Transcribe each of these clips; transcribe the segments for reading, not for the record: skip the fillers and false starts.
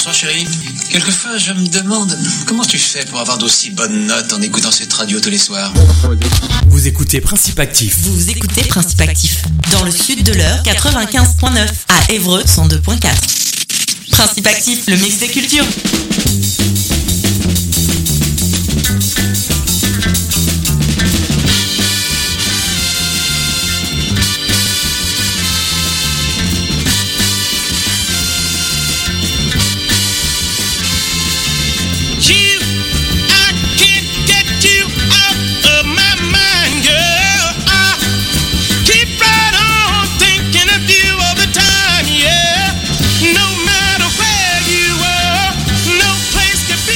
Bonsoir chérie. Quelquefois je me demande comment tu fais pour avoir d'aussi bonnes notes en écoutant cette radio tous les soirs. Vous écoutez Principe Actif. Vous écoutez Principe Actif. Dans le sud de l'Eure, 95.9. À Évreux, 102.4. Principe Actif, le mix des cultures. No matter where you are, no place can be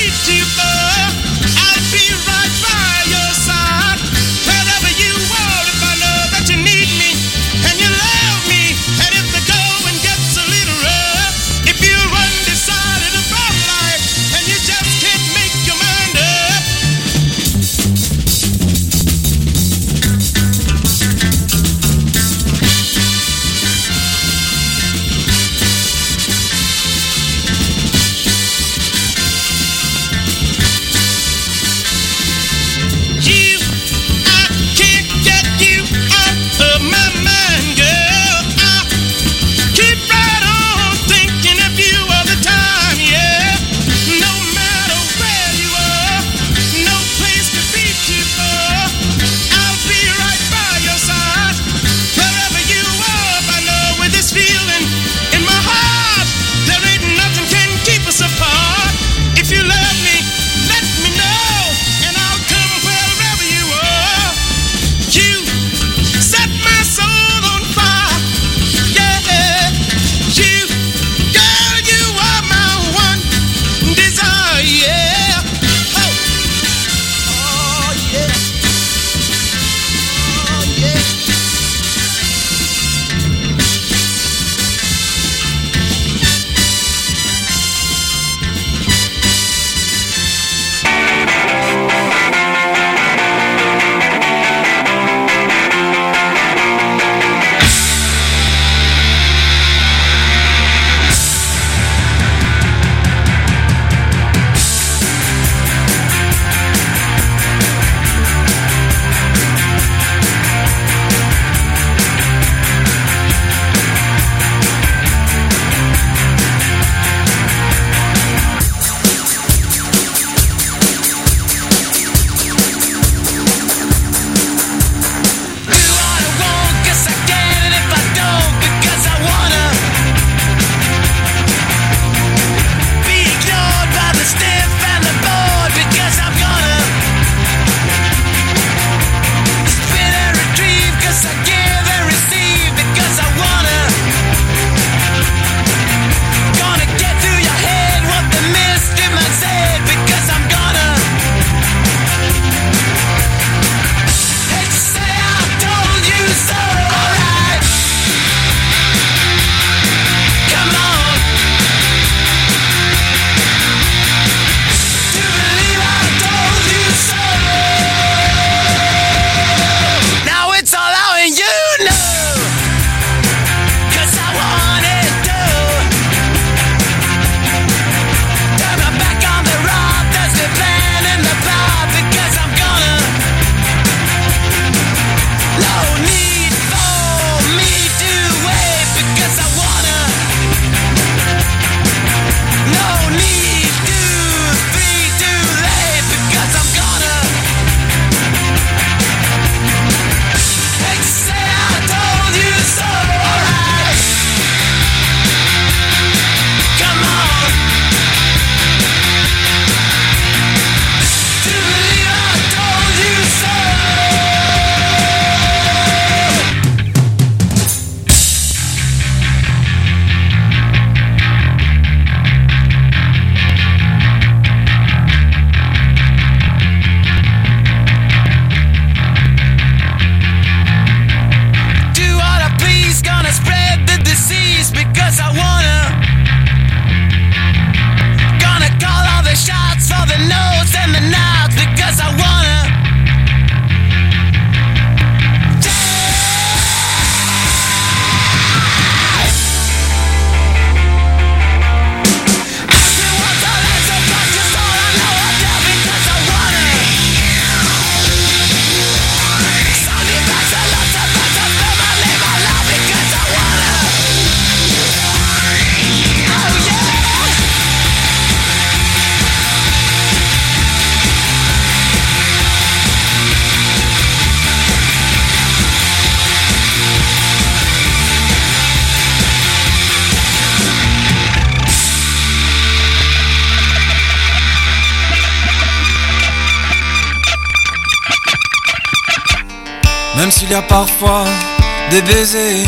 Même s'il y a parfois des baisers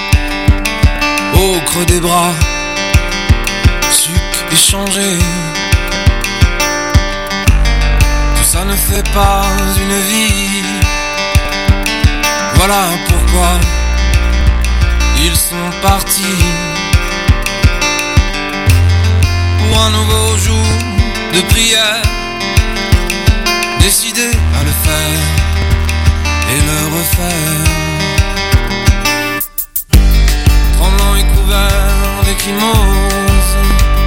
au creux des bras, suc échangé. Tout ça ne fait pas une vie. Voilà pourquoi ils sont partis. Pour un nouveau jour de prière, décidé à le faire et le refaire. Tremblant et couvert d'échymose,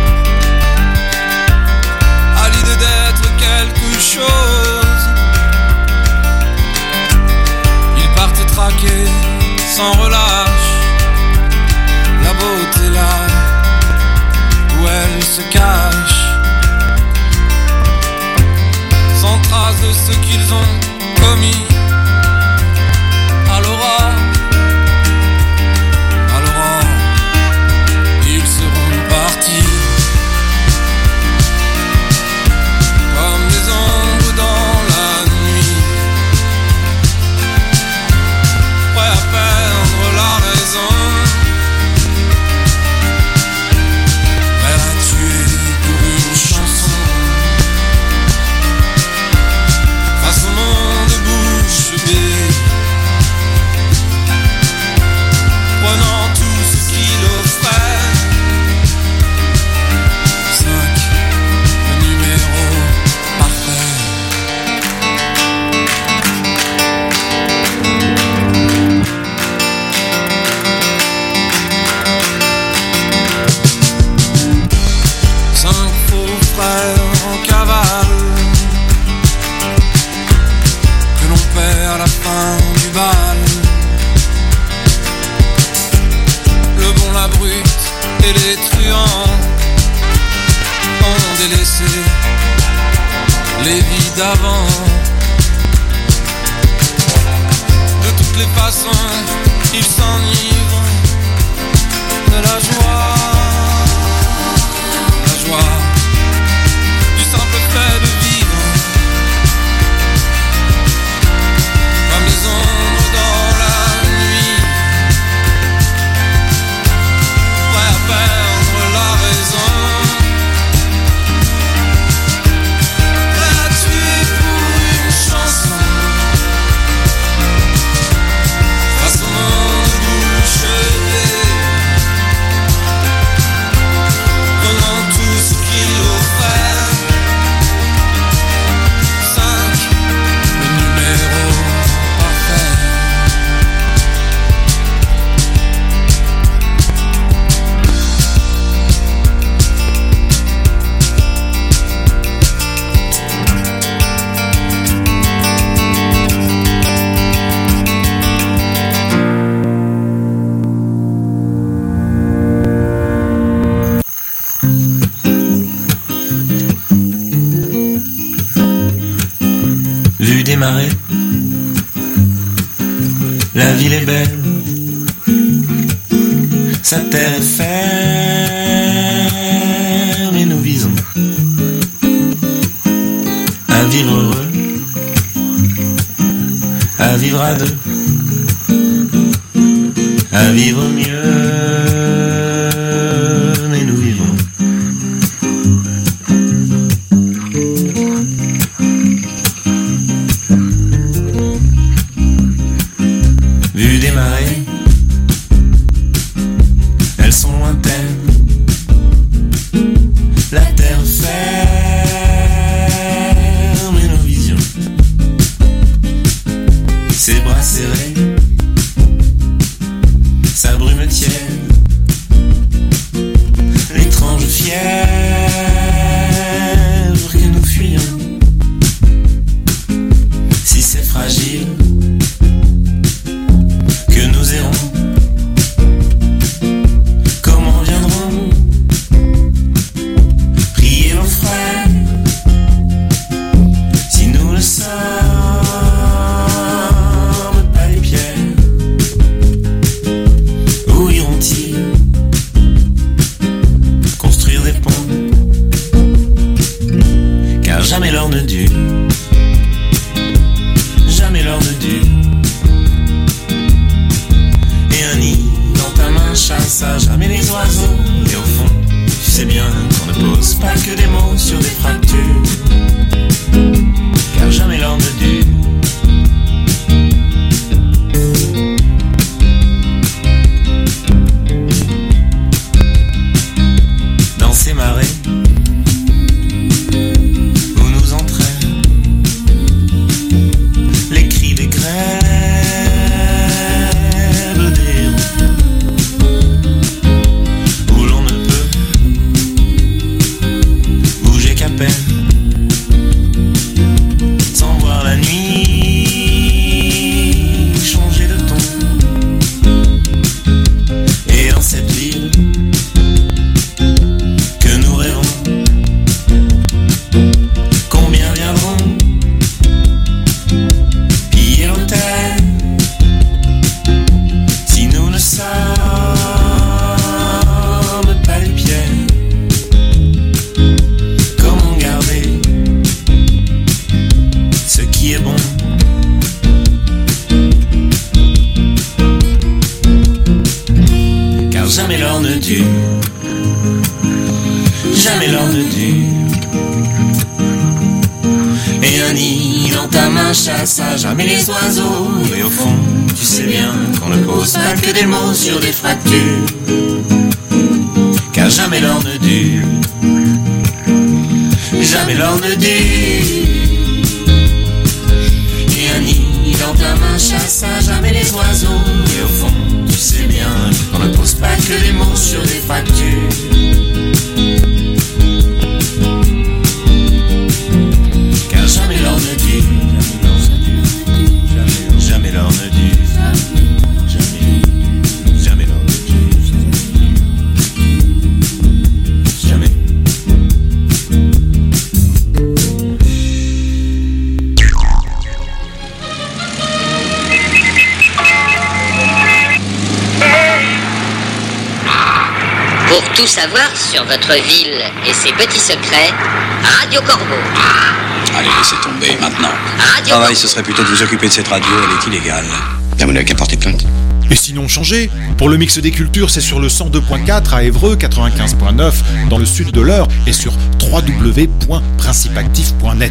à l'idée d'être quelque chose, ils partent traquer sans relâche la beauté là où elle se cache, sans trace de ce qu'ils ont commis. À l'aurore, ils seront partis comme des ombres dans la nuit, prêts à perdre la raison, prêts à tuer pour une chanson, face au monde bouche bée, prenant tout ce qu'il offrait. 5, le numéro parfait. Cinq faux frères en cavale que l'on perd à la fin du bal. Le bon, la brute et les truands ont délaissé les vies d'avant. De toutes les façons, ils s'enivrent de la joie du simple fait de vivre, comme les ombres dans la nuit, prêts à perdre la raison, prêts à tuer pour une chanson, face au monde bouche bée, donnant tout ce qu'il offrait. 5, le numéro parfait. Vue des marais, la ville est belle, sa terre est ferme et nous visons à vivre heureux, à vivre à deux, à vivre mieux, mais nous vivons. Vue des marées, elles sont lointaines, la terre ferme et nos visions, ses bras serrés, sa brume tienne, l'étrange fièvre que nous fuyons. Si c'est fragile, que nous errons chassent jamais les oiseaux. Et au fond, tu sais bien qu'on ne pose pas que des mots sur des fractures, car jamais l'or ne dure, jamais l'or ne dure. Et un nid dans ta main chasse à jamais les oiseaux. Et au fond, tu sais bien qu'on ne pose pas que des mots sur des fractures, car jamais l'or ne dure, jamais l'or ne dure, jamais l'or ne dure, jamais. Pour tout savoir sur votre ville et ses petits secrets, Radio Corbeau. Allez, laissez tomber maintenant. Radio Travail, ce serait plutôt de vous occuper de cette radio, elle est illégale. Bien, vous n'avez qu'à porter plainte. Et sinon changez. Pour le mix des cultures, c'est sur le 102.4 à Évreux, 95.9 dans le sud de l'Eure et sur www.principactif.net.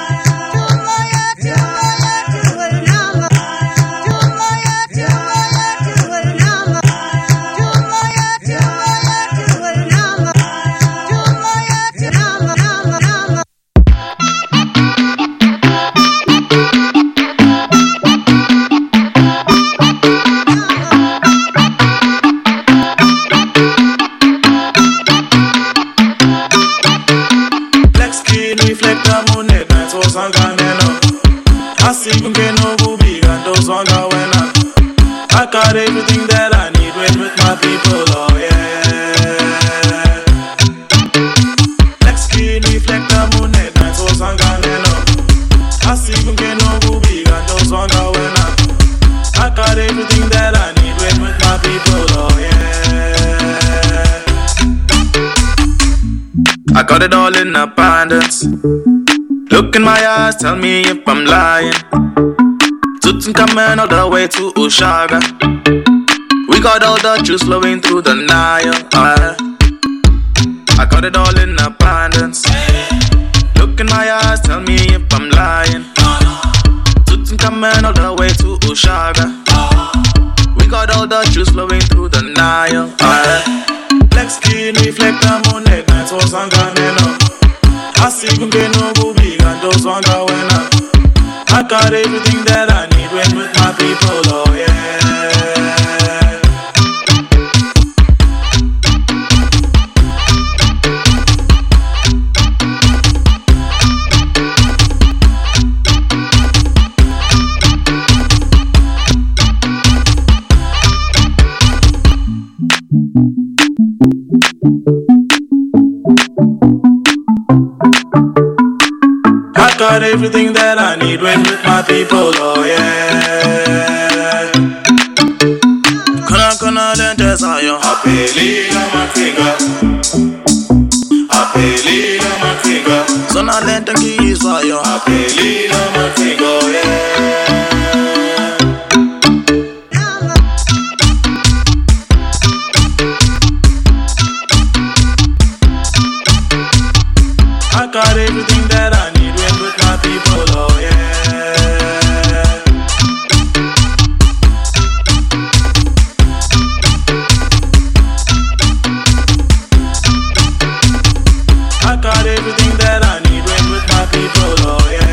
Everything that I need with my people, oh yeah. Black skin reflect the moon at night, so sanganeno. I see you can no go big and those wanga when I got everything that I need with my people, oh yeah. I got it all in abundance. Look in my eyes, tell me if I'm lying. Tutankhamen all the way to Ushaga. We got all the juice flowing through the Nile. I got it all in abundance. Look in my eyes, tell me if I'm lying. Tutankhamen all the way to Ushaga. We got all the juice flowing through the Nile. Black skin reflect the moon at night, so sanganeno. I see you can no go big and those wanga when I got everything that I need with my people, oh yeah. I got everything that I need with my people, oh yeah. Kuna lente sayo. Apelila makinga. Apelila makinga. Zona lente ngizwa yo. Apelila makinga, oh yeah. I got everything that I need with my people, oh yeah. I got everything that I need with my people, oh yeah.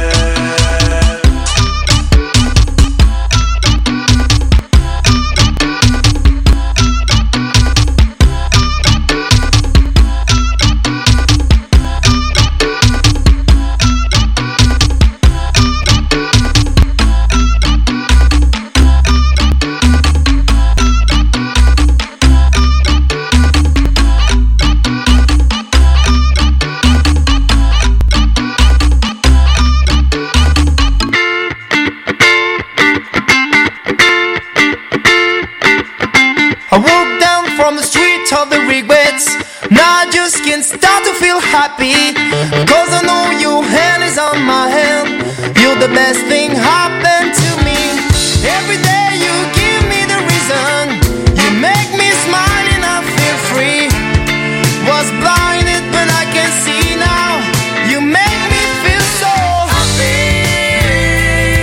I walk down from the street of the regrets. Now I just can't start to feel happy, cause I know your hand is on my hand. You're the best thing happened to me. Every day you give me the reason. You make me smile and I feel free. Was blinded but I can see now. You make me feel so happy.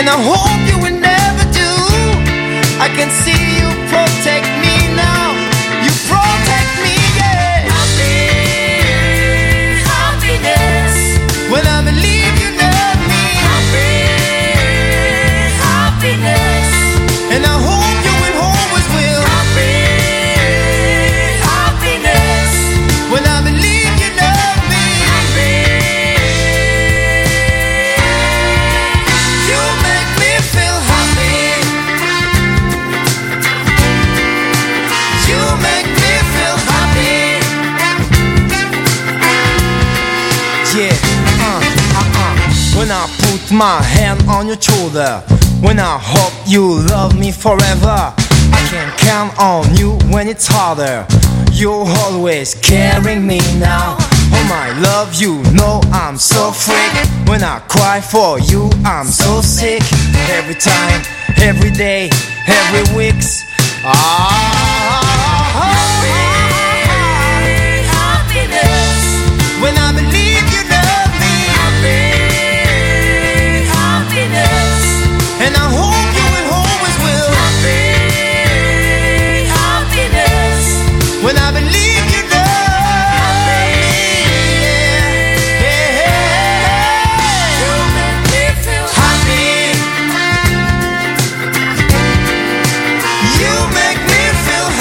and I hope you will never do. I can see you protect me now. You protect me, yeah. Happiness. When I believe you love me. Happiness. And I hope you will always will. Happiness. When I believe you love me. You make me feel happy. You make me feel happy. Yeah, When I put my hand on your shoulder, when I hope you love me forever, I can count on you when it's harder. You're always carrying me now. Oh my love, you know I'm so freak. When I cry for you, I'm so sick. Every time, every day, every week. Happiness. When I believe you love me. Happiness. And I hope you will always will. Happiness. When I believe you love me. You make me feel happy. You make me feel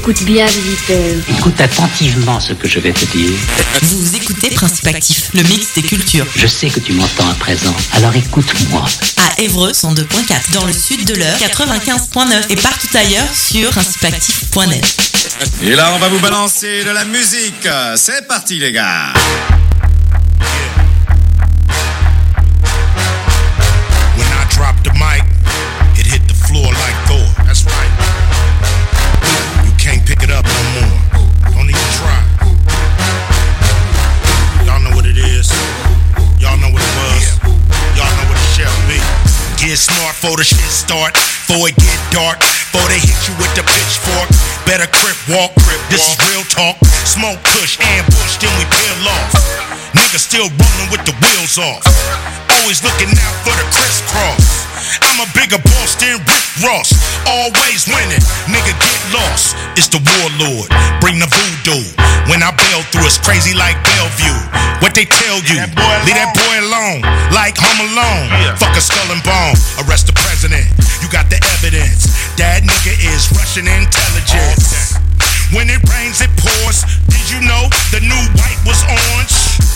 Écoute bien, visiteur. Écoute attentivement ce que je vais te dire. Vous écoutez Principe Actif, le mix des cultures. Je sais que tu m'entends à présent, alors écoute-moi. À Évreux 102.4, dans le sud de l'heure 95.9 et partout ailleurs sur principeactif.net. Et là, on va vous balancer de la musique. C'est parti, les gars. When I drop the mic, it hit the floor like Thor. That's right. You can't pick it up no more. Don't even try. Y'all know what it is. Y'all know what it was. Y'all know what it shall be. Get smart for the shit start. Before it get dark. Before they hit you with the pitchfork. Better crip walk. This is real talk. Smoke, kush, ambush, then we peel off. Niggas still rolling with the wheels off. Always looking out for the crisscross. I'm a bigger boss than Rick Ross. Always winning, nigga get lost. It's the warlord, bring the voodoo. When I bail through, it's crazy like Bellevue. What they tell you, leave that boy alone. Like Home Alone, fuck a skull and bone. Arrest the president, you got the evidence. That nigga is Russian intelligence. When it rains, it pours. Did you know the new white was orange?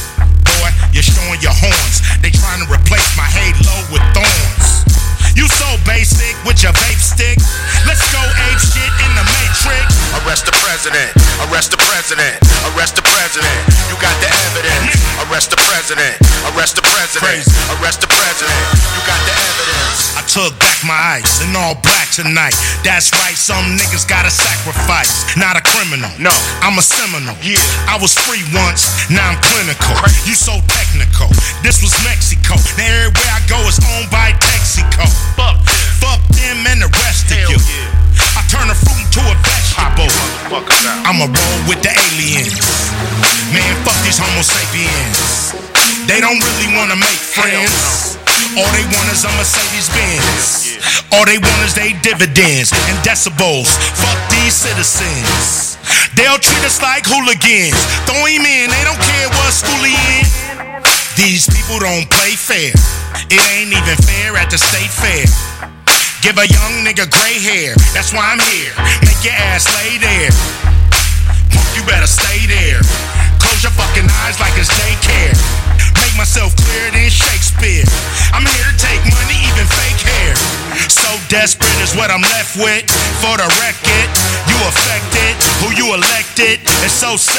Boy, you're showing your horns. They trying to replace my halo with thorns. You so basic with your vape stick. Let's go ape shit in the Matrix. Arrest the president. Arrest the president. Arrest the president. You got the evidence. Arrest the president. Arrest the president. Arrest the president. You got the evidence. I took back my ice in all black tonight. That's right, some niggas gotta sacrifice. Not a criminal. No, I'm a Seminole. Yeah, I was free once. Now I'm clinical. You so technical. This was Mexico. Now everywhere I go is owned by Texaco. Fuck them and the rest of you. I turn a fruit into a vegetable. I'ma roll with the aliens. Man, fuck these homo sapiens. They don't really wanna make friends. All they want is a Mercedes Benz. All they want is they dividends and decibels. Fuck these citizens. They'll treat us like hooligans. Throw him in, they don't care what school he in. These people don't play fair. It ain't even fair at the state fair. Give a young nigga gray hair. That's why I'm here. Make your ass lay there. Punk, you better stay there. Close your fucking eyes like it's daycare. Make myself clearer than Shakespeare. I'm here to take money, even fake hair. So desperate is what I'm left with. For the record, you affected. Who you elected is so sad.